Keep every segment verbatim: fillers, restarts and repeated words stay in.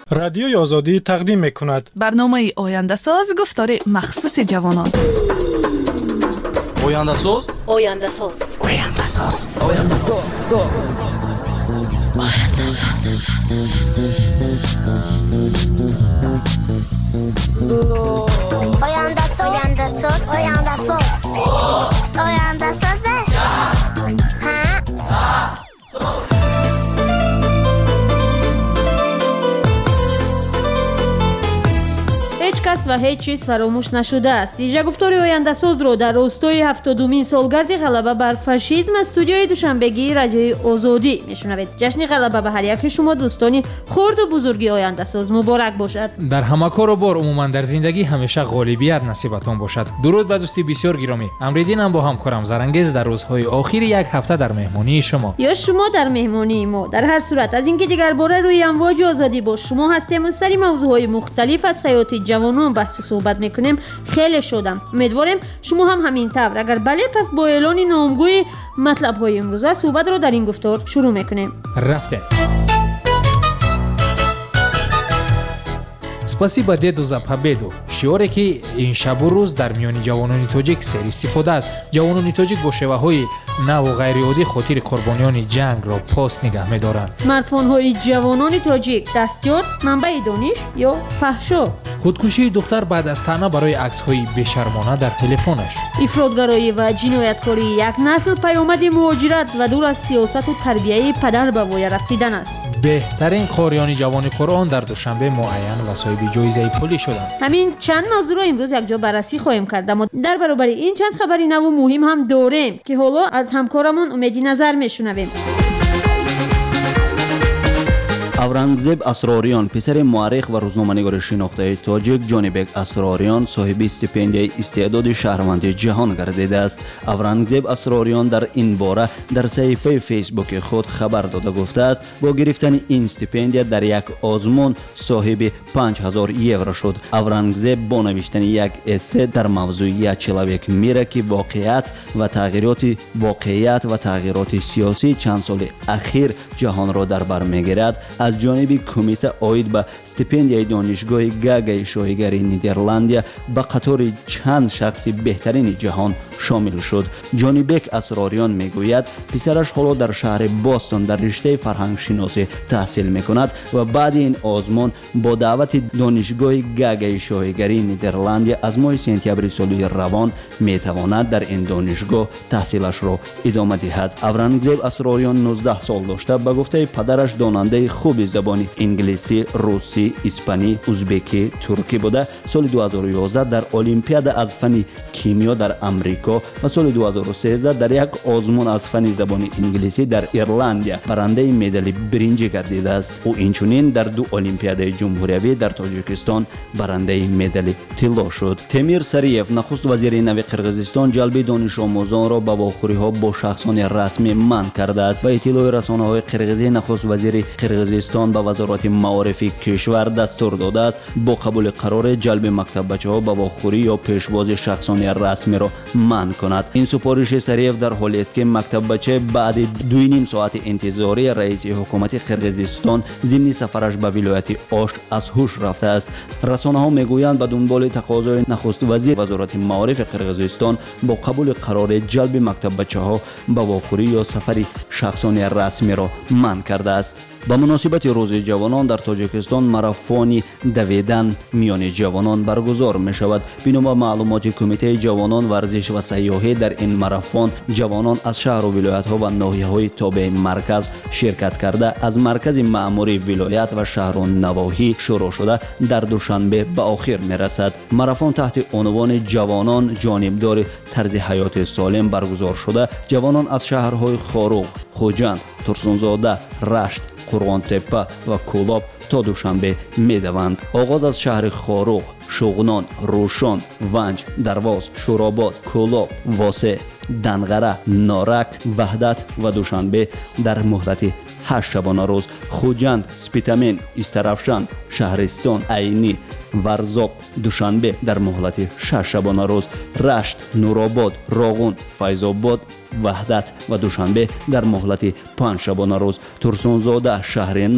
رادیوی آزادی تقدیم می‌کند. برنامه آینده ساز گفتار مخصوص جوانان. آینده ساز آینده ساز آینده ساز آینده ساز آینده ساز آینده ساز آینده ساز آینده ساز آینده ساز هیچ کس و هیچ چیز فراموش نشده است. ویژه گفتار آینده ساز رو در راستای هفتادمین سالگرد غلبه بر فاشیسم استودیوی دوشنبگی رادیوی آزادی میشنوید. جشن غلبه به هر یک شما دوستانی خرد و بزرگی آینده ساز مبارک باشد. در همه کار و بار عموما در زندگی همیشه غالبیت نصیبتان باشد. درود به دوستی بسیار گرامی. امریدینم با همکارم زرنگیز در روزهای آخر یک هفته در مهمانی شما یا شما در مهمانی ما. در هر صورت از اینکه دیگر باره روی امواج آزادی با شما هستیم و سری موضوعهای مختلف از حیات جوانان بحث صحبت میکنیم خیلی شدم. امیدواریم شما هم همین طور. اگر بله پس با اعلان نامگوی مطلب های امروزه صحبت رو در این گفتار شروع میکنیم. رفتیم. Спасибо деду за победу. شعاری که این شب و روز در میان جوانان تاجیک سر استفاده است. جوانان تاجیک با شیوه‌های نو و غیر عادی خاطر قربانیان جنگ را پاس نگه می‌دارند. اسمارتفون های جوانان تاجیک دستیار منبع دانش یا فحشا. خودکشی دختر بعد از طعنه برای عکس‌های بی‌شرمانه در تلفنش. افراطگرایی و جنایتکاری یک نسل پیامد مهاجرت و دور از سیاست و تربیت پدر به وای رسیدن است. بهترین قاریان جوان قرآن در دوشنبه معین و صاحب جایزه پولی شدند. همین چند موضوع را امروز یک جا بررسی خواهیم کرد. اما در برابر این چند خبری نو و مهم هم داریم که حالا از همکارمون امیدی نظر میشنویم. аврангзеб асрориён писари муаррих ва рӯзноманигори шинохтаи тоҷик ҷонибек асрориён соҳиби стипендияи истеъдоди шаҳрванди ҷаҳон гардидааст. аврангзеб асрориён дар ин бора дар саҳифаи фейсбуки худ хабар дода гуфтааст бо гирифтани ин стипендия дар як озмун соҳиби панҷ ҳазор евро шуд. аврангзеб бо навиштани як эссе дар мавзӯи як человек мира ки воқеият ва тағйироти воқеият ва тағйироти сиёсии чанд соли ахир ҷаҳонро дар бар мегирад аз ҷониби кумита оид ба стипендияи донишгоҳи гагаи шоҳигари нидерландия ба қатори чанд шахси беҳтарини ҷаҳон шомил шуд. ҷонибек асрориён мегӯяд писараш ҳоло дар шаҳри бостон дар риштаи фарҳангшиносӣ таҳсил мекунад ва баъди ин озмун бо даъвати донишгоҳи гагаи шоҳигарии нидерландия аз моҳи сентябри соли равон метавонад дар ин донишгоҳ таҳсилашро идома диҳад. аврангзеб асрориён нуздаҳ сол дошта ба гуфтаи падараш донандаи хуби забони инглисӣ, русӣ, испанӣ, узбекӣ, туркӣ буда соли ду ҳазору ёздаҳ дар олимпиада аз фани кимиё дар амрико ва соли ду ҳазору сездах дар як озмун аз фани забони инглисӣ дар Ирландия барандаи медали биринҷӣ гардидааст. ӯ инчунин дар ду олимпиадаи ҷумҳуриявӣ дар Тоҷикистон барандаи медали тилло шуд. Темир Сариев, нахуст вазири нави Қирғизистон, ҷалби донишомӯзонро ба вохӯриҳо бо шахсони расмӣ манъ кардааст. Ба иттилои расонаҳои қирғизӣ нахуст вазири Қирғизистон ба вазорати маорифи кишвар дастур додааст бо қабули қароре ҷалби мактаббачаҳо ба вохӯрӣ ё пешвози шахсони расмиро манъ кунад. ин супориши Сариев дар ҳолест ки мактаббача баъди ду и ним соати интизорӣ раиси ҳукумати Қирғизистон зимни сафараш ба вилояти Ошт аз ҳуш рафтааст. расонаҳо мегӯянд ба дунболи тақозои нахуст вазир вазорати маорифи Қирғизистон бо қабули қароре ҷалби мактаббачаҳо ба вохӯрӣ ё сафари шахсони расмиро манъ кардааст. ба муносибати рӯзи ҷавонон дар Тоҷикистон марафони давидан миёни ҷавонон баргузор мешавад. бино ба маълумоти кумитаи ҷавонон варзиш ва сайёҳӣ дар ин марафон ҷавонон аз шаҳру вилоятҳо ва ноҳияҳои тобеи марказ ширкат карда аз маркази маъмурии вилоят ва шаҳру навоҳӣ шурӯъ шуда дар душанбе ба охир мерасад. марафон таҳти унвони ҷавонон ҷонибдори тарзи ҳаёти солим баргузор шуда ҷавонон аз шаҳрҳои Хоруғ, Хуҷанд, Турсунзода, Рашт, Қурғонтеппа ва Кӯлоб то душанбе медаванд. оғоз аз шаҳри Хоруғ, Шуғнон, Рӯшон, Ванҷ, Дарвоз, Шӯробод, Кӯлоб, Восе, Данғара, Норак, Ваҳдат ва душанбе дар муҳлати ҳашт шабона рӯз. Хуҷанд, Спитамин, Истарафшан, Шаҳристон, Айнӣ, Варзоқ, душанбе дар муҳлати шаш шабона рӯз. Рашт, Нуробод, Роғун, Файзобод, Ваҳдат ва душанбе дар муҳлати панҷ шабона рӯз. Турсунзода, Шаҳри Нав,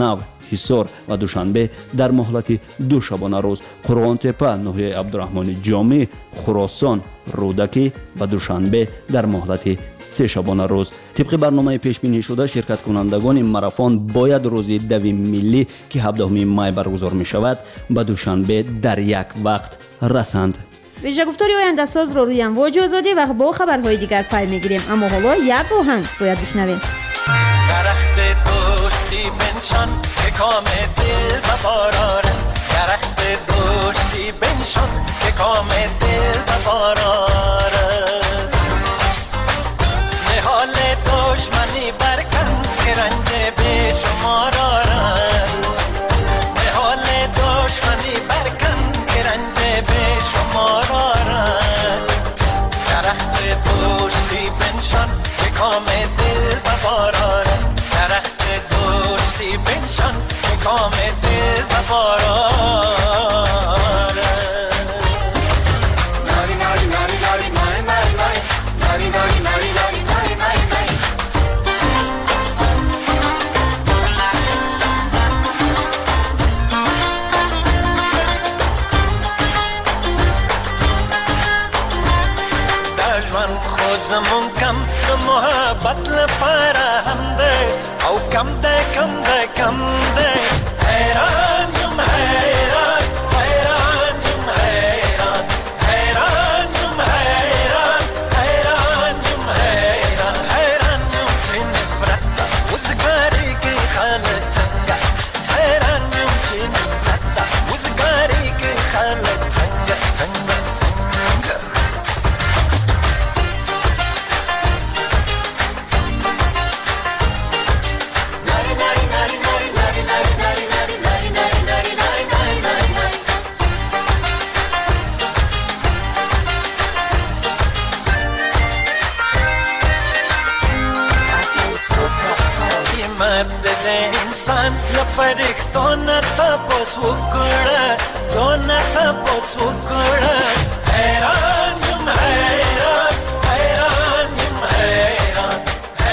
حصار و دوشنبه در مهلت دو شبانه روز. قرغان تپه، ناحیه عبدالرحمن جامی، خراسان، رودکی و دوشنبه در مهلت سه شبانه روز. طبق برنامه پیش بینی شده شرکت کنندگان این ماراتون باید روز دویم ملی که هفدهم می برگزار می شود به دوشنبه در یک وقت رسند. ویژه گفتاری آینده ساز رو روی امواج آزادی و با خبرهای دیگر پی میگیریم، اما حالا یک آهنگ باید بشنویم. درخت دوستی بنشان که کام دل بباراره، درخت دوستی بنشان که کام دل بباراره، نهال دشمنی برکن که رنج به شمار آرد، نهال دشمنی برکن که رنج به شمار آرد، درخت دوستی بنشان که کام دل بباراره، درخت دوستی بنشان که کام دل بباراره. ناری ناری ناری ناری ناری ناری ناری ناری ناری ناری ناری ناری ناری ناری دشمن خودمون کم محبت لپاره هم ده او کم ده کم ده کم ده حیران یم حیران حیران یم حیران حیران یم حیران حیران یم حیران حیران یم چه نفرت وزگاری که خالت چنگا، حیران یم چه نفرت وزگاری که خالت چنگا چنگا چنگا. انسان لپریختو نتا پس وکړه تو نتا پس وکړه حیران یم حیران حیران یم حیران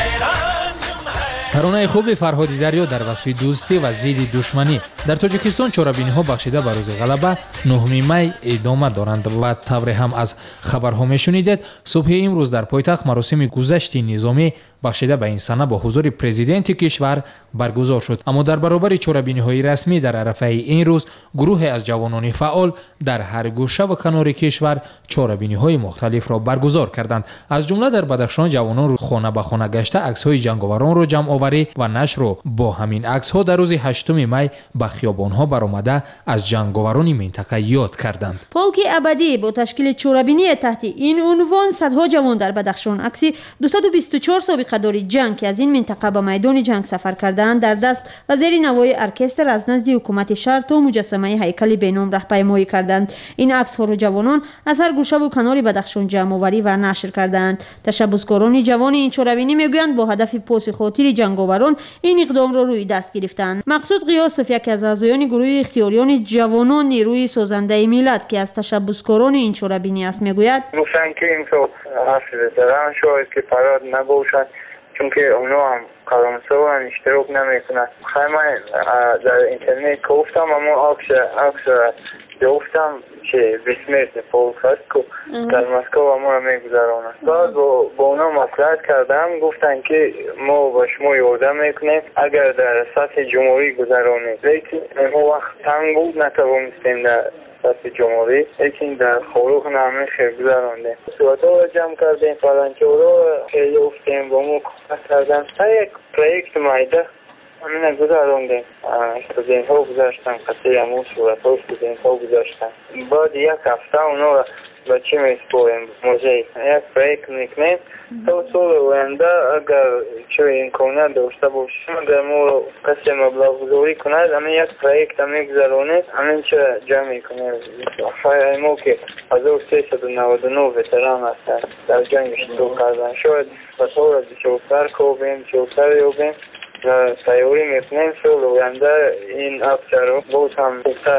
حیران یم حیران. ترانه خوب فرهادی دریا در وصف دوستی و ضد دشمنی در تاجیکستان چهاربینی ها بخشیده به روز غلبه نهم می ادامه دارند و طور هم از خبرها میشنیدید. صبح امروز در پایتخت مراسم گذشت نظامی بخشیده به این سنه با حضور پرزیدنت کشور برگزار شد، اما در برابر چهاربینی های رسمی در عرفه این روز گروه از جوانان فعال در هر گوشه و کنار کشور چهاربینی های مختلف را برگزار کردند. از جمله در بدخشان جوانان رو خانه به خانه گشته عکس های جنگاوران را جمع آوری و نشر و با همین عکس ها در روز هشتم می به خیابان ها برآمده از جنگاوران منطقه یاد کردند. پولک ابدی با تشکیل چهاربینی تحت این عنوان صدها جوان در بدخشان عکسی دویست و بیست و چهار سابقه داری جنگ که از این منطقه به میدان جنگ سفر کردند در دست و زیر نوای ارکستر از نزد حکومت شهر تا مجسمه هیکل بینام راهپیمایی کردند. این عکس ها را جوانان از هر گوشه و کنار بدخشان جمع آوری و نشر کردند. تشبثکاران جوان این چهاربینی میگویند با هدف پاس خاطر جنگاوران این اقدام را روی دست گرفتند. مقصود قیاسوف یکی از اعضایان گروه اختیاریان جوانان نیروی سازنده ملت که از تشبثکاران این چهاربینی است میگوید گفتن که این تو حرف دارن شاید که فراد نباشن چون که اونا هم کارمسا هم اشتراک نمیکنن. خیلی من در اینترنت گفتم اما عکس عکس گفتم که بسمت پولک هست که در مسکو ما را میگذارانه. بعد با, با اونا مصلحت کردم گفتن که ما با شما یارده میکنیم اگر در سطح جمهوری گذرانید، لیکن ما وقت تنگ بود نتوانستیم در سطح جمهوری، لیکن در خاروخ نمیشه گذرانده. صورت ها را جمع کردیم، فلانچه را خیلی افتیم با ما کمک کردن. یک پرویکت مایده همین گذاروندیم، استودین ها گذاشتن، قطعی همون صورت ها استودین ها گذاشتن. بعد یک هفته اونا را به چی میسپاریم؟ موزه یک پرویکت میکنیم تا سال آینده اگر چه امکانات داشته باشیم اگر ما کسی مبلغ گذاری کند همین یک پرویکت هم میگذرانید همین چه جمع میکنیم. خیلی ما که هزار و سیصد و نود و نه وتران هستن در جنگ اشتراک کردن، شاید به طور بسیارتر کوبیم بسیارتر یابیم و تیاری میکنیم سال آینده این افسر رو باز هم بهتر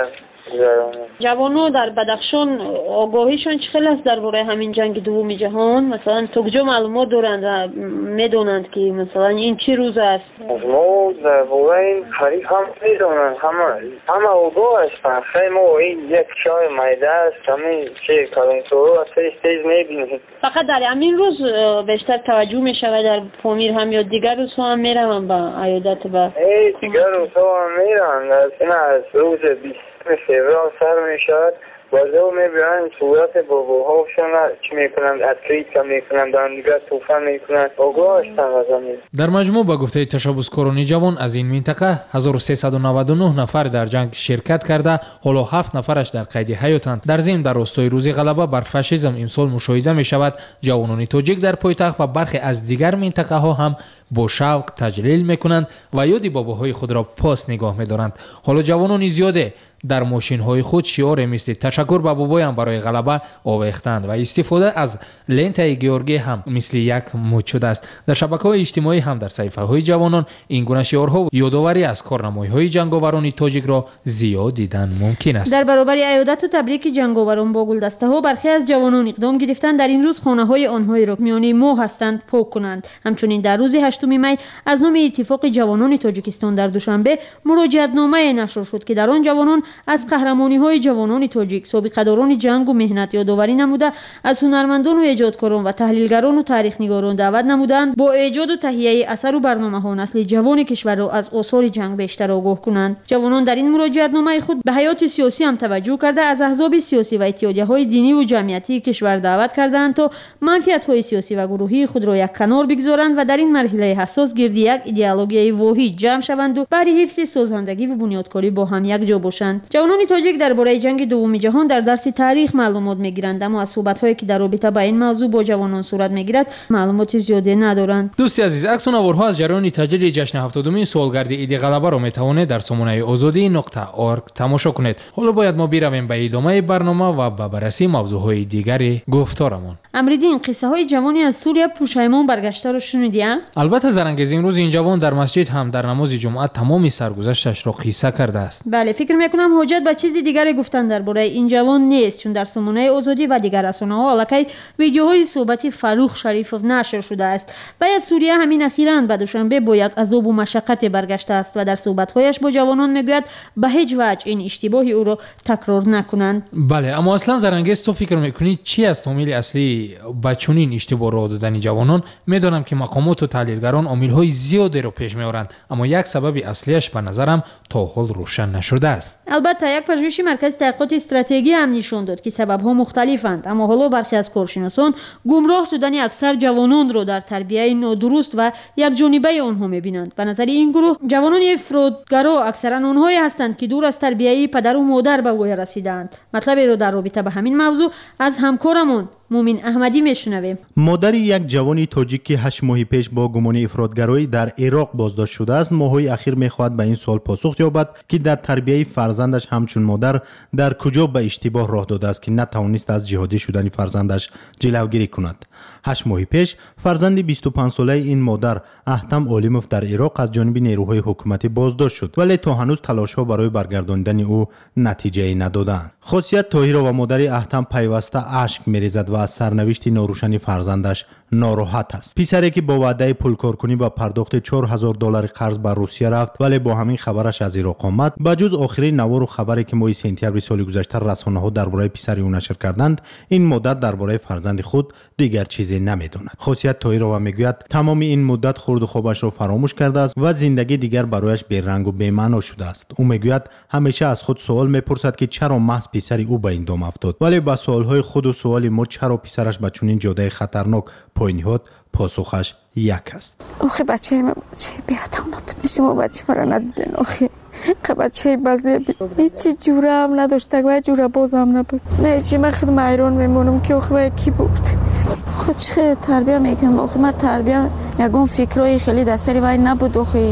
گذرانم. جوانو در بدخشان آگاهیشون چه خیلی است درباره همین جنگ دوم جهان؟ مثلا تو کجا معلومات دارند و میدونند که مثلا این چه روز است؟ ما درباره این خرید هم میدونند، همه همه آگاه هستند. خیلی ما این یک شای میده است، همین چه کلانتورو از سریش تیز میبینیم. فقط در همین روز بیشتر توجه میشود در پامیر هم یا دیگر روز هم میروند با عیادت با ای دیگر روز هم میروند. از این از روز بیستم فوریه سر میشود بازه و میبرند صورت باباهاشون چی میکنند، اتریت هم میکنند، دارن دیگر توفن میکنند. آگاه هستند از همین. در مجموع با گفته تشبثکاران جوان از این منطقه هزار و سیصد و نود و نه نفر در جنگ شرکت کرده، حالا هفت نفرش در قید حیاتند. در ضمن در راستای روز غلبه بر فاشیسم امسال مشاهده می شود جوانان تاجیک در پایتخت و برخی از دیگر منطقه ها هم با شوق تجلیل میکنند و یاد باباهای خود را پاس نگاه میدارند. حالا جوانان زیاده در ماشین های خود شعار مثل تشکر به بابایم برای غلبه آویختند و استفاده از لنت گیورگی هم مثل یک مد شده است. در شبکه‌های اجتماعی هم در صفحه های جوانان این گونه شعارها و یادآوری از کارنمایی‌های جنگاوران تاجیک را زیاد دیدن ممکن است. در برابر عیادت و تبریک جنگاوران با گلدسته ها برخی از جوانان اقدام گرفتند در این روز خانه های آنهایی را میانه ماه هستند پاک کنند. همچنین در روز هشتم می از نام اتفاق جوانان تاجیکستان در دوشنبه مراجعتنامه نشر شد که در آن جوانان از قهرمانی های جوانان تاجیک سابقه‌داران جنگ و مهنت یادآوری نموده، از هنرمندان و ایجادکاران و تحلیلگران و تاریخ‌نگاران دعوت نمودند با ایجاد و تهیه اثر و برنامه‌ها نسل جوان کشور را از آثار جنگ بیشتر آگاه کنند. جوانان در این مراجعتنامه خود به حیات سیاسی هم توجه کرده از احزاب سیاسی و اتحادیه‌های دینی و جمعیتی کشور دعوت کردند تا منفعت‌های سیاسی و گروهی خود را یک کنار بگذارند و در این مرحله حساس گرد یک ایدئولوژی واحد جمع شوند و برای حفظ سازندگی و بنیادکاری با هم یک جا باشند. جوانان تاجیک درباره جنگ دوم جهان در درس تاریخ معلومات میگیرند، اما از صحبت‌هایی که در رابطه با این موضوع با جوانان صورت میگیرد معلومات زیادی ندارند. دوستی عزیز، عکس و نوارها از جریان تجلیل جشن هفتادمین سالگرد عید غلبه را میتوانید در سامانه آزادی نقطه آرگ تماشا کنید. حالا باید ما برویم به ادامه برنامه و به بررسی موضوعهای دیگری گفتارمان. امریدین، قصه های جوانی از سوریه پوشایمان برگشته را شنیدی؟ البته زرنگیز امروز این جوان در مسجد هم در نماز جمعه تمام سرگذشتش را قصه کرده است. بله، فکر میکنم حاجت به چیزی دیگری گفتن درباره این جوان نیست، چون در سامانه آزادی و دیگر رسانه‌ها الکی ویدیوهای صحبت فروخ شریفوف نشر شده است. وی از سوریه همین اخیراً به دوشنبه با یک عذاب و مشقت برگشته است و در صحبت‌هایش با جوانان میگوید به هیچ وجه این اشتباهی او را تکرار نکنند. بله، اما اصلا زرنگیز تو فکر میکنی چی است عامل اصلی با چنین اشتباه راه دادن جوانان؟ میدانم که مقامات و تحلیلگران عامل‌های زیادی را پیش می‌آورند، اما یک سبب اصلیش به نظرم تا حال روشن نشده است. البته یک پژوهش مرکز تحقیقات استراتژی هم نشان داد که سبب‌ها مختلفند، اما حالا برخی از کارشناسان گمراه شدن اکثر جوانان را در تربیت نادرست و یک جانبه آنها می‌بینند. به نظر این گروه جوانان افراطگرا اکثرا آنهایی هستند که دور از تربیت پدر و مادر به وی رسیدند. مطلبی را در رابطه با همین موضوع از همکارمون مومن احمدی میشنویم. مادر یک جوانی تاجیک که هشت ماه پیش با گمان افراطگرایی در عراق بازداشت شده است، ماه‌های اخیر می‌خواهد به این سوال پاسخ یابد که در تربیت فرزندش همچون مادر در کجا به اشتباه راه داده است که نتوانست از جهادی شدن فرزندش جلوگیری کند. هشت ماه پیش فرزند بیست و پنج ساله این مادر احتم عالموف در عراق از جانب نیروهای حکومتی بازداشت شد، ولی تا هنوز تلاش‌ها برای برگرداندن او نتیجه ندادند. خاصیت طاهره و مادر احتم پیوسته اشک می‌ریزد و از سرنوشت ناروشن فرزندش ناراحت است. پسری که با وعده پول کارکنی و پرداخت چهار هزار دلار قرض به روسیه رفت، ولی با همین خبرش از عراق آمد. بجز آخرین نوار و خبری که ماه سپتامبر سال گذشته رسانه‌ها درباره پسر او نشر کردند، این مدت درباره فرزند خود دیگر چیزی نمی‌داند. خاصیت طاهره و میگوید تمام این مدت خورد و خوابش را فراموش کرده است و زندگی دیگر برایش بی‌رنگ و بی‌معنی شده است. او میگوید همیشه از خود سوال میپرسد که چرا محض پسر او به این دام افتاد، ولی با سوال‌های خود و سوال ما چرا پسرش به چنین جاده خطرناک پایین هات، پاسخش یک است. آخه بچه من بچه بیادم نبود، شما بچه مرا ندیدن. آخه بچه بازی هیچی جوره هم نداشته و جوره باز هم نبود. نه چی من خود مایرون میمونم که آخه کی بود. خود چه تربیه میکنم؟ آخه من تربیه یکون فکرای خیلی دستری وای نبود. آخه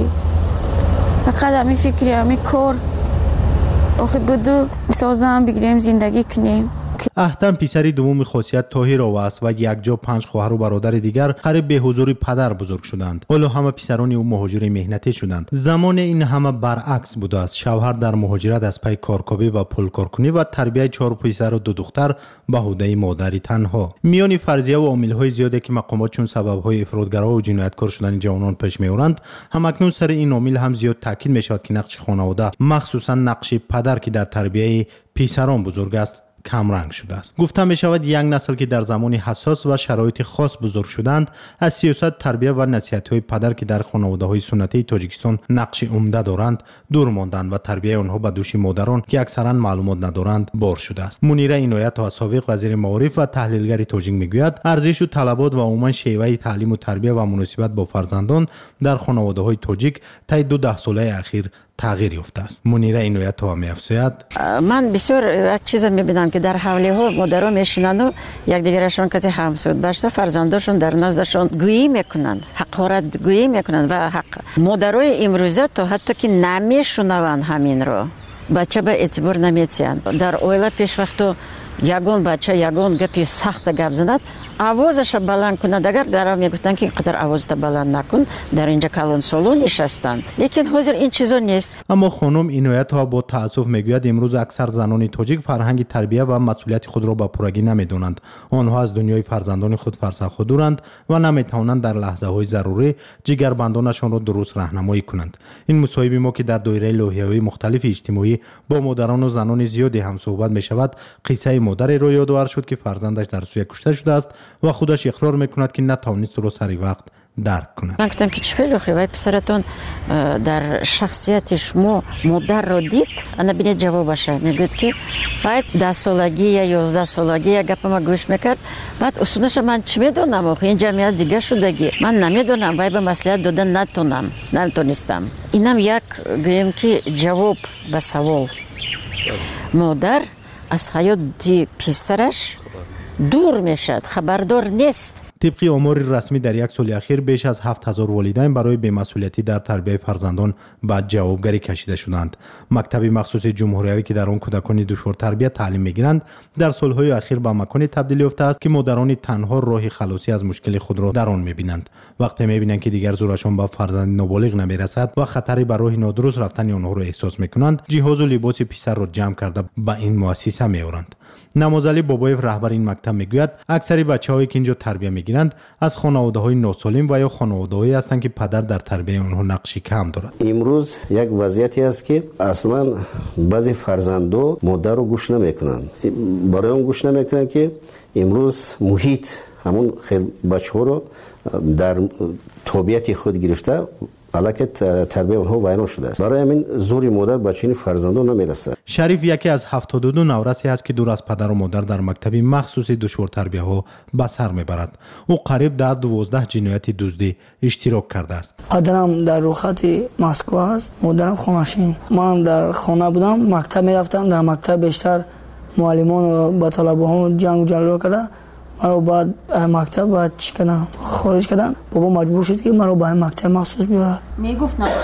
فقط همین فکری همین کار آخه بودو سازم بگیریم زندگی کنیم اهتم پسری دوم خاصیت طاهر است و یک جا پنج خواهر و برادر دیگر قریب به حضور پدر بزرگ شدند. حالا همه پسران او مهاجر مهنتی شدند. زمان این همه برعکس بوده است. شوهر در مهاجرت از پی کارکوبی و پول کارکنی و تربیت چهار پسر و دو دختر به عهده مادری تنها. میان فرضیه و عامل‌های زیادی که مقامات چون سبب‌های افراطگرا و جنایتکار شدن جوانان پیش می‌آورند، همکنون سر این عامل هم زیاد تاکید می‌شود که نقش خانواده، مخصوصا نقش پدر که در تربیت پسران بزرگ است، کم رنگ شده است. گفته می شود یک نسل که در زمان حساس و شرایط خاص بزرگ شدند، از سیاست، تربیت و نصیحت‌های پدر که در خانواده‌های سنتی تاجیکستان نقش عمده دارند دور ماندند و تربیت آنها به دوش مادران که اکثرا معلومات ندارند بار شده است. منیره عنایت و سابق وزیر معارف و تحلیلگر تاجیک میگوید ارزش و طلبات و عموما شیوه تعلیم و تربیت و مناسبت با فرزندان در خانواده‌های تاجیک طی دو ده ساله اخیر تغییر یافته است. منیره عنایت ها می‌افزاید: من بسیار یک چیز می‌بینم که در حوله ها مادرها میشینند و یک دیگرشون که همسود باشه فرزنداشون در نزدشون گویی میکنند، حقارت گویی میکنند و حق مادرای امروزه تا حتی که نمیشنوند همین رو بچه به اعتبار نمیتیند. در اویلا پیش وقتو یگون بچه یگون گپی سخت گپ زند آوازش بلند کند، اگر در میگفتن که اینقدر آوازت بلند نکن در اینجا کلون سولو نشستند، لیکن حاضر این چیزا نیست. اما خانم عنایت ها با تاسف میگوید امروز اکثر زنان تاجیک فرهنگ تربیت و مسئولیت خود را به پورگی نمیدونند. آنها از دنیای فرزندان خود فرسخ دورند و نمیتوانند در لحظه های ضروری جگربندانشان را درست راهنمایی کنند. این مصاحبه ما که در دایره لوحه‌های مختلف اجتماعی با مادران و زنان زیادی هم صحبت میشود، قصه مادر رو یادآور شد که فرزندش در سوی کشته شده است و خودش اقرار میکند که نتوانست رو سری وقت درک کند. من گفتم که چخیلی خوبه پسرتون در شخصیت شما مادر رو دید، انا بینید جوابش میگوید که باید ده سالگی یا یازده سالگی یا گپ ما گوش میکرد. بعد اصولش من چی میدونم آخه این جمعیت دیگه شدگی من نمیدونم باید به مسئله دادن نتونم نتونستم. اینم یک گویم که جواب به سوال. مادر از حیات پسرش دور میشد، خبردار نیست. طبق آمار رسمی در یک سال اخیر بیش از هفت هزار والدین برای بی‌مسئولیتی در تربیت فرزندان به جوابگری کشیده شدند. مکتب مخصوص جمهوریوی که در آن کودکان دشوار تربیت تعلیم میگیرند در سالهای اخیر به مکانی تبدیل یافته است که مادران تنها راه خلاصی از مشکل خود را در آن میبینند. وقتی میبینند که دیگر زورشان به فرزند نابالغ نمیرسد و خطری بر راه نادرست رفتن آنها را احساس میکنند، جهاز و لباس پسر را جمع کرده به این مؤسسه میآورند. نمازعلی بابایف رهبر این مکتب میگوید اکثر بچه‌هایی که اینجا تربیت میگیرند از خانواده‌های ناسالم و یا خانواده‌هایی هستند که پدر در تربیت آنها نقشی کم دارد. امروز یک وضعیتی است که اصلا بعضی فرزندان مادر رو گوش نمیکنند. برای اون گوش نمیکنند که امروز محیط همون خیلی بچه‌ها رو در طبیعت خود گرفته علاقه تربیت اونها ویران شده است. برای همین زوری مادر بچین فرزندان نمیرسه. شریف یکی از هفتاد و دو نورسی است که دور از پدر و مادر در مکتبی مخصوص دشوار تربیت ها به سر میبرد. او قریب در دوازده جنایت دزدی اشتراک کرده است. پدرم در روخت مسکو است، مادرم خونشین. من در خانه بودم، مکتب میرفتم. در مکتب بیشتر معلمان و با طلبه ها جنگ و جلو کرده. مرا بعد مکتب بعد چی کنم خارج کردن. بابا مجبور شد که مرا به مکتب مخصوص بیاره. میگفت نه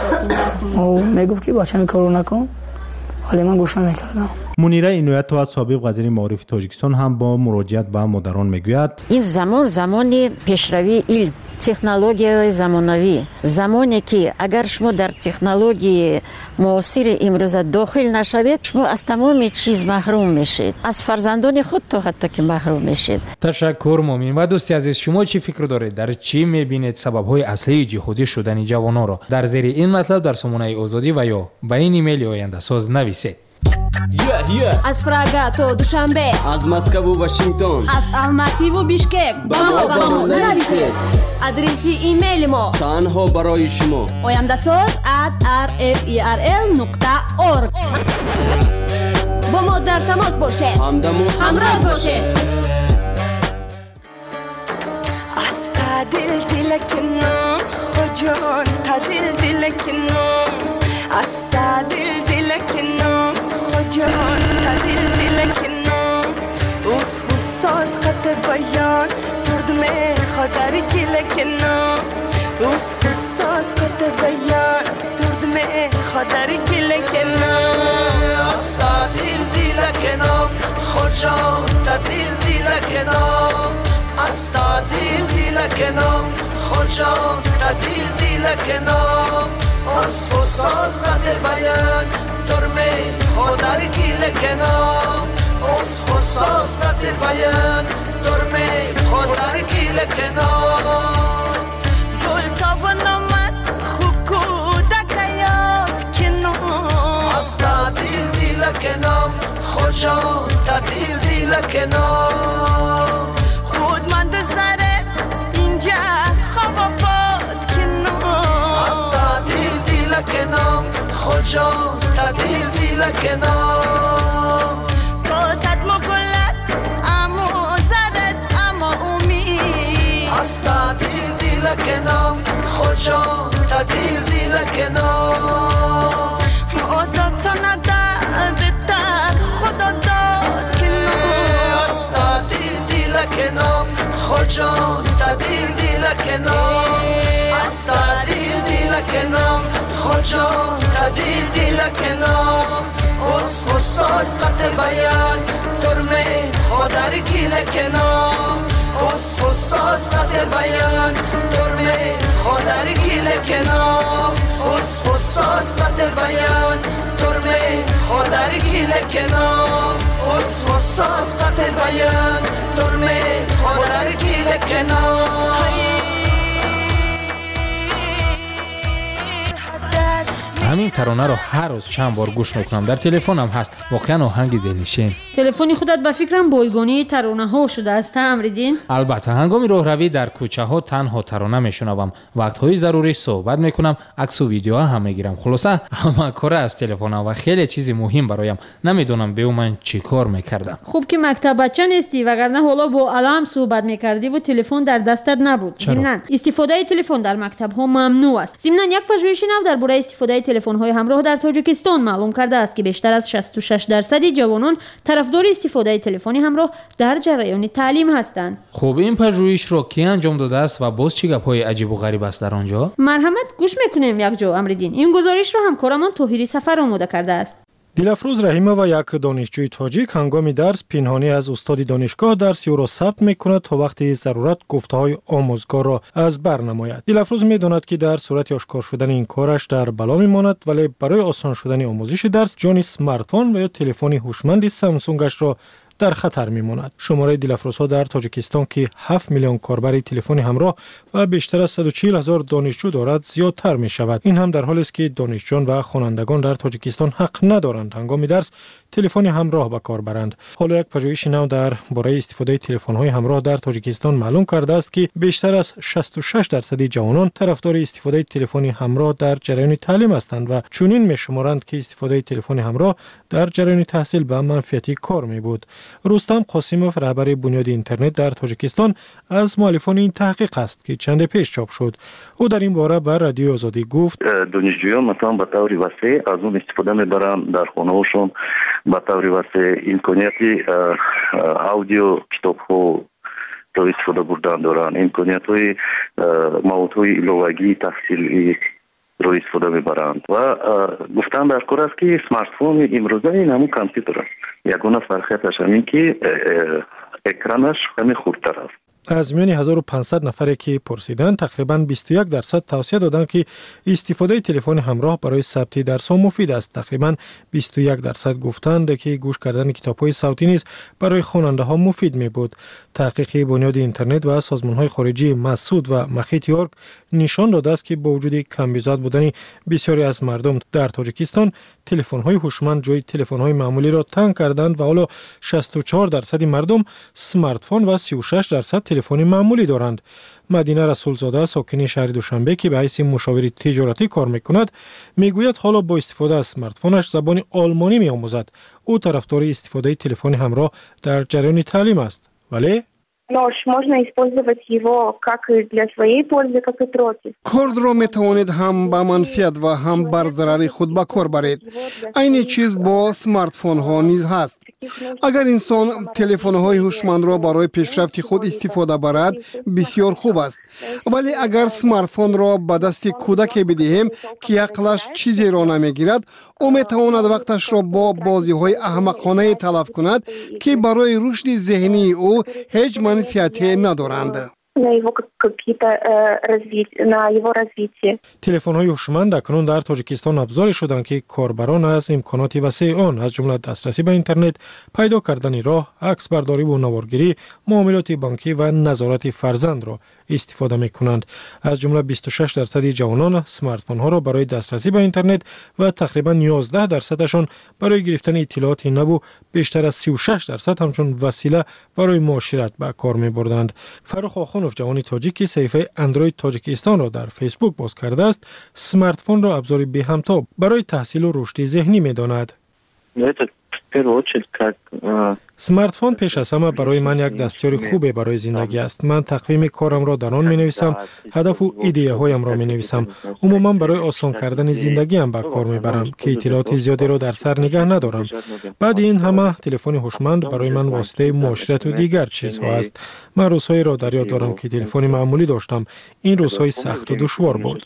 او میگفت که بچه‌م کارو نکن، ولی من گوش نمیکردم. منیره عنایت و سابق وزیر معارف تاجیکستان هم با مراجعت به مادران میگوید این زمان زمانی پیشروی علم، تکنولوژی زمانوی، زمانی که اگر شما در تکنولوژی معاصر امروز داخل نشوید شما از تمام چیز محروم میشید، از فرزندان خود تا حتی که محروم میشید. تشکر مومین. و دوستی عزیز، شما چی فکر دارید؟ در چی میبینید سبب‌های اصلی جهادی شدن جوانان را؟ در زیر این مطلب در سامانه آزادی و یا به این ایمیل آینده ساز نویسید. Yeah, yeah. از پراگا تا دوشنبه، از مسکو و واشنگتن، از الماتی و بیشکک با ما با ما نویسید. آدرس ایمیل ما تنها برای شما oyandasaz at r f e r l نقطه org. با ما در تماس باشید، همراه باشید. از دل دل کنم خجان دل دل کنم، از دل دل کنم خجان دل دل کنم. اوس حساس قط بیان ترد می خدر گل کنم. اوس حساس قط بیان ترد می خدر گل کنم. از دل دل کنم خجان کنم خجان تدیل دیل کنم از خصاص قد بیان ترمه خودر گیل کنم از خصاص قد بیان ترمه خودر گیل کنم گل تاونمت خوکودک یاد کنم از تدیل دیل کنم خجان تدیل دیل کنم خود من دزرس اینجا خواب باد کنم از تدیل دیل کنم خجان تدیل دیل کنم باتت مگلت امو زرس اما امید از تدیل دیل کنم خجان تدیل دیل کنم مادت نداد در خدا داد کنم از تدیل دیل کنم خجان تدیل دیل کنم از تدیل دیل کنم خجان تدیل دیل کنم از خصاص قطع بیان ترمه خودر گیل کنم از خصاص قطع بیان ترمه خودر گیل کنم از خصاص قطع بیان ترمه خودر گیل کنم از خصاص قطع بیان ترمه خودر گیل کنم همین ترانه رو هر روز چند بار گوش میکنم. در تلفنم هست، واقعا آهنگ دلنشین. تلفنی خودت به فکرم بایگانی ترانه ها شده است امریدین؟ البته هنگامی راهروی در کوچه ها تنها ترانه میشنوم. وقت های ضروری صحبت میکنم، عکس و ویدیو ها هم میگیرم. خلاصه همه کار از تلفن و خیلی چیز مهم برایم. نمیدونم به من چی کار میکردم. خوب که مکتب بچه نیستی، وگرنه حالا با علم صحبت میکردی و تلفن در دستت نبود. ضمناً استفاده تلفن در مکتب ها ممنوع است. ضمناً یک پژوهش نو درباره استفاده تلفن های همراه در تاجیکستان معلوم کرده است که بیشتر از شصت و شش درصد جوانان طرفدار استفاده تلفنی همراه در جریان تعلیم هستند. خب این پژوهش رو کی انجام داده است و باز چه گپ‌های عجیب و غریب است در آنجا؟ مرحمت گوش میکنیم یک جا امریدین. این گزارش رو همکارمان طاهری سفر آماده کرده است. دلافروز رحیمه و یک دانشجوی تاجیک هنگام درس پنهانی از استاد دانشگاه درسی او را ثبت میکند تا وقتی ضرورت گفته‌های آموزگار را از بر نماید. دلافروز میداند که در صورت آشکار شدن این کارش در بلا میماند، ولی برای آسان شدن آموزش درس جان اسمارتفون و یا تلفن هوشمند سامسونگش را در خطر میماند. شماره دلافروزها در تاجیکستان که هفت میلیون کاربر تلفن همراه و بیشتر از صد و چهل هزار دانشجو دارد زیادتر می شود. این هم در حالی است که دانشجویان و خوانندگان در تاجیکستان حق ندارند هنگام درس تلفن همراه به کار برند. حالا یک پژوهش نو در باره استفاده تلفن های همراه در تاجیکستان معلوم کرده است که بیشتر از شصت و شش درصد جوانان طرفدار استفاده تلفن همراه در جریان تعلیم هستند و چنین می شمارند که استفاده تلفن همراه در جریان تحصیل به منفعتی کار می بود. رستم قاسموف رهبر بنیاد اینترنت در تاجیکستان از مؤلفان این تحقیق است که چند پیش چاپ شد. او در این باره به رادیو آزادی گفت دانشجویان مثلا به طور وسیع از اون استفاده میبرند در خانه‌هاشون، به طور وسیع امکانیت اودیو کتاب‌ها رو استفاده بردن دارند، امکانیت های موادهای ایلوگی تحصیلی رو استفاده میبرند و گفتن در کار است که اسمارت فون امروزه این همون کامپیوتر است. یگانه فرقیتش همین که اکرانش خیلی خردتر است. از میان هزار و پانصد نفری که پرسیدند تقریباً بیست و یک درصد توصیه دادند که استفاده تلفن همراه برای ثبت درس‌ها مفید است. تقریباً بیست و یک درصد گفتند که گوش کردن کتاب‌های صوتی نیز برای خواننده‌ها مفید می‌بود. تحقیق بنیاد اینترنت و سازمان‌های خارجی مسعود و مخیط یورک نشان داده است که با وجود کمبود بودن بسیاری از مردم در تاجیکستان تلفن‌های هوشمند جای تلفن‌های معمولی را تنگ کردند و حالا شصت و چهار درصد مردم اسمارت فون و سی و شش درصد تلفن معمولی دارند. مدینه رسولزاده ساکن شهر دوشنبه که به حیث مشاور تجارتی کار میکند میگوید حالا با استفاده از اسمارت فونش زبان آلمانی میآموزد. او طرفدار استفاده تلفن همراه در جریان تعلیم است. ولی Нож можно использовать его как и для своей пользы, как и против. کرد را می توانید هم به منفعت و هم بر ضرر خود به کار برید. این چیز با اسمارت فون ها نیز هست. اگر انسان تلفن های هوشمند را برای پیشرفت خود استفاده برد بسیار خوب است، ولی اگر اسمارت فون را به دست کودک بدهیم که عقلش چیزی را نمیگیرد، او می تواند وقتش را با بازی های احمقانه تلف کند که برای رشد ذهنی او هیچ منفعتی ندارند. на его какие-то развитие, на его развитие. تلفن‌های هوشمند اکنون در تاجیکستان ابزاری شدند که کاربران از امکانات وسیع آن از جمله دسترسی به اینترنت، پیدا کردن راه، عکس برداری و نوارگیری، معاملات بانکی و نظارت فرزند را استفاده می‌کنند. از جمله بیست و شش درصد جوانان اسمارت فون‌ها را برای دسترسی به اینترنت و تقریباً یازده درصدشان برای گرفتن اطلاعات نو، بیشتر از سی و شش درصد همچون وسیله برای معاشرت به کار می‌بردند. فرخ آخونوف جوانی تاجیکی صفحه اندروید تاجیکستان را در فیسبوک باز کرده است. اسمارت فون را ابزاری به همتا برای تحصیل و رشد ذهنی می‌داند. اسمارت فون پیش از همه برای من یک دستیار خوبه برای زندگی است. من تقویم کارم را در آن می نویسم، هدف و ایده هایم را می نویسم. عموما برای آسان کردن زندگی هم به کار می برم که اطلاعات زیادی را در سر نگه ندارم. بعد این همه تلفن هوشمند برای من واسطه معاشرت و دیگر چیزها است. من روزهایی را در یاد دارم که تلفن معمولی داشتم. این روزهای سخت و دشوار بود.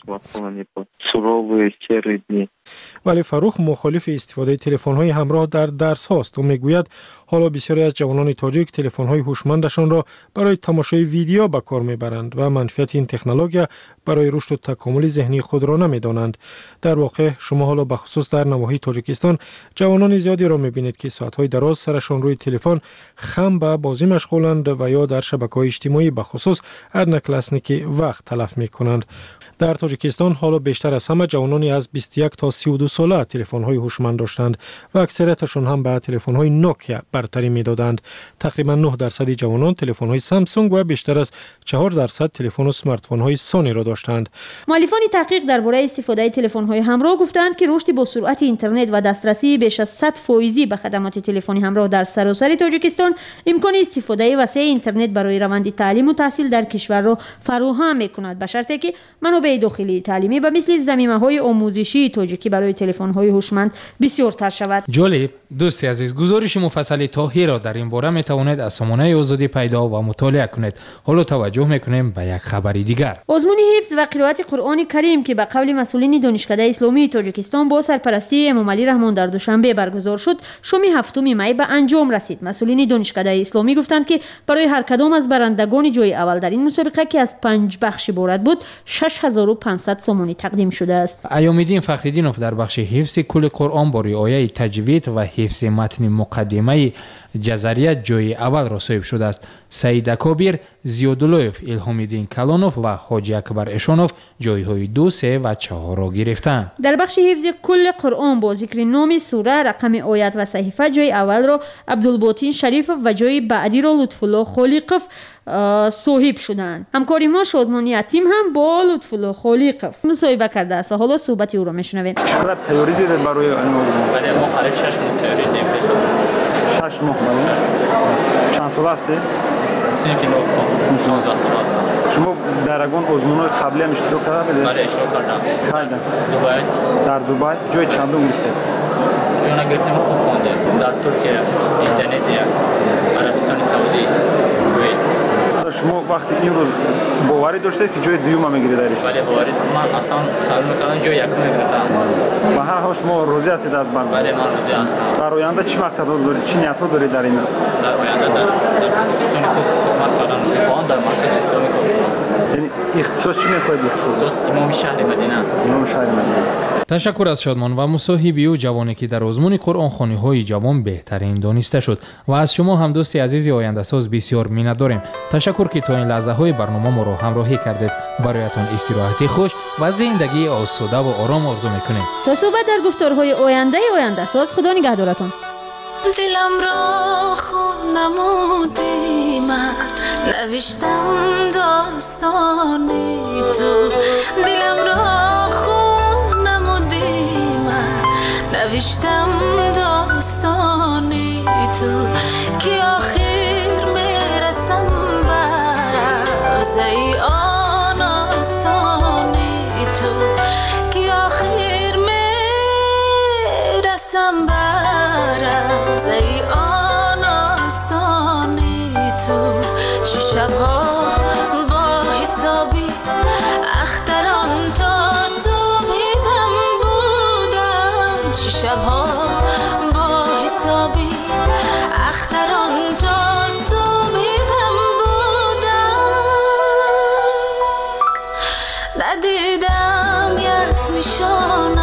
ولی فروخ مخالف استفاده تلفن‌های همراه در درس هاست و میگوید حالا بسیاری از جوانان تاجیک تلفن‌های هوشمندشان را برای تماشای ویدیو به کار میبرند و منفعت این تکنولوژی برای رشد و تکامل ذهنی خود را نمیدانند. در واقع شما حالا به خصوص در نواحی تاجیکستان جوانان زیادی را میبینید که ساعت‌های دراز سرشان روی تلفن خم به بازی مشغولند و یا در شبکه‌های اجتماعی به خصوص هر نکل که وقت تلف میکنند. در تاجیکستان حالا بیشتر از همه جوانانی از بیست و یک تا سی و دو ساله تلفن‌های هوشمند داشتند و اکثریتشان هم به تلفن‌های نوکیا برتری می‌دادند. تقریباً نه درصد جوانان تلفن‌های سامسونگ و بیشتر از چهار درصد تلفن و اسمارت فون‌های سونی را داشتند. مؤلفان تحقیق درباره استفاده تلفن‌های همراه گفتند که رشد با سرعت اینترنت و دسترسی بیش از صد فیصد به خدمات تلفنی همراه در سراسر تاجیکستان امکان استفاده وسیع اینترنت برای روند تعلیم و تحصیل در کشور را فراهم می‌کند، به شرطی که منابع داخلی تعلیمی به مثل زمینه‌های آموزشی تاجیکی برای تلفن‌های هوشمند بسیارتر شود. جالب دوستی عزیز، گزارش مفصل تاهی را در این باره میتوانید از سامانه آزادی پیدا و مطالعه کنید. حالا توجه میکنیم به یک خبری دیگر. آزمون حفظ و قرائت قرآن کریم که به قول مسئولین دانشکده اسلامی تاجیکستان با سرپرستی امام علی رحمان در دوشنبه برگزار شد، شام هفتم می به انجام رسید. مسئولین دانشکده اسلامی گفتند که برای هر کدام از برندگان جای اول در این مسابقه که از پنج بخش عبارت بود، شش هزار و پانصد سامانی تقدیم شده است. ایام‌الدین فخرالدینوف در بخش حفظ کل قرآن با رعایت تجوید و حفظ متن مقدمه جزریه جای اول را صاحب شده است. سعید کابیر، زیاداللهف، الهام‌الدین کلانوف و حاجی اکبر اشانوف جایهای دو، سه و چهار را گرفتند. در بخش حفظ کل قرآن با ذکر نام سوره، رقم آیت و صحیفه جای اول را عبدالباطن شریف و جای بعدی را لطف‌الله خالقوف صاحب شدند. همکاری ما شادمانی یتیم هم با لطف‌الله خالقوف مصاحبه کرده است و حالا صحبت او را میشنویم. چقدر تئوری دیدید برای این موضوع؟ بله ما قریب شش ماه تئوری دیدیم پیش از اون. شش ماه. چند سال هستی؟ صنف نو شانزده سال هستم. شما در اون آزمون‌های قبلی هم اشتراک کردید؟ بله اشتراک کردم. کردم. دبی. در دبی جای چندم گرفتید؟ جای نگرفتیم خوب خواندیم. در ترکیه، اندونزی، عربستان سعودی، کویت. شما وقتی این روز باوری داشته که جای دوم میگیرید درش؟ بله باوری. من اصلا خیال می‌کردم جای یکم میگیرم. و هر حال شما راضی هستید از من؟ بله من راضی هستم. در آینده چی مقصد دارید؟ چی نیت دارید در این؟ در آینده در تاجیکستان خوب خدمت کردن می‌خواهم در مرکز اسلامی کار. یعنی اختصاص چی می‌خواید؟ اختصاص امام شهر مدینه. امام شهر مدینه. تشکر از شادمان و مصاحبه او جوانی که در آزمون قرآن خوانی‌های جوان بهترین دانسته شد و از شما هم دوستی عزیزی آینده ساز بسیار می‌نداریم. تشکر که تا این لحظه های برنامه ما را همراهی کردید. برایتان استراحتی خوش و زندگی آسوده و آرام آرزو می‌کنیم. تا صحبت در گفتارهای آینده آینده ساز، خدا نگهدارتون. دلم را خوب نمودی، من نوشتم داستانی تو. دلم را خوب نمودی، من نوشتم داستانی تو که آخر میرسم بر روزه آن آستانی تو که آخر میرسم بر روزه آن آستانی تو. چه شبها با حسابی اختران تا صبحی هم بودم، چه شبها با حسابی اختران تا صبحی هم بودم. نشان